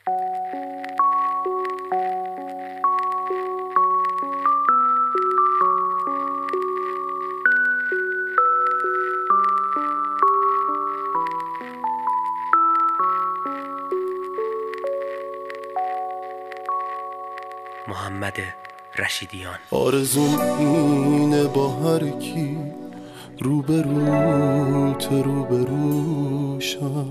محمد رشیدیان. آرزوم اینه با هر کی روبروشم،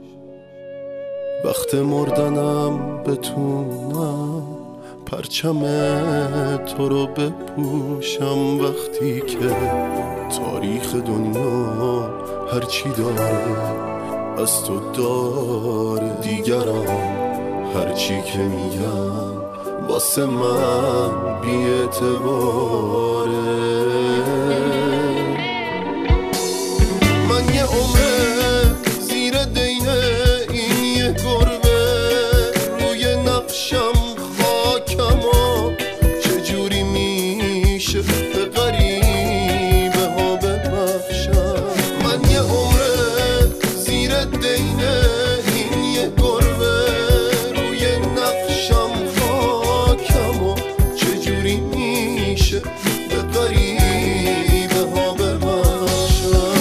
وقت مردنم بتونم پرچم تو رو بپوشم. وقتی که تاریخ دنیا هرچی داره از تو داره، دیگران هرچی که میگم واسه من بی اعتباره. من یه عمره زیر دینه این یه گربه، روی نقشم خاکم و چجوری میشه به غریبه ها ببخشم. من یه عمره زیر دینه این یه گربه، روی نقشم خاکم و چجوری میشه به غریبه ها ببخشم.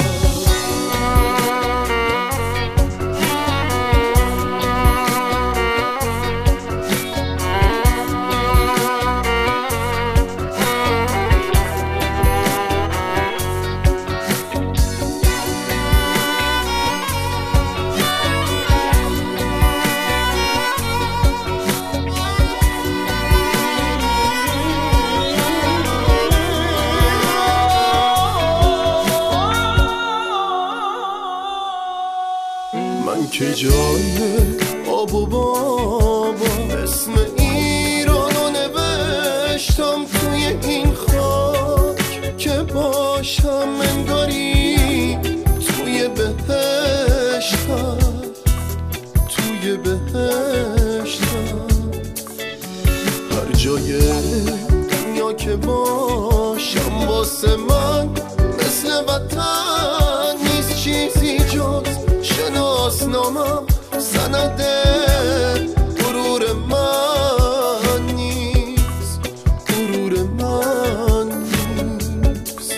من که جای آب و بابا اسم ایرانو نوشتم توی این خاک، که باشم انگاری توی بهشتم، توی بهشتم. هر جای دنیا که باشم واسه من مثل وطن نیست چیزی جز شناسنامم، سند غرور من نیست، غرور من نیست.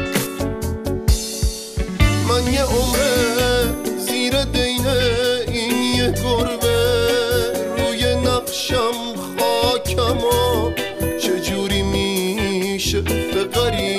من یه عمره زیر دینه این یه گربه، روی نقشم خاکم و چجوری میشه به غریبه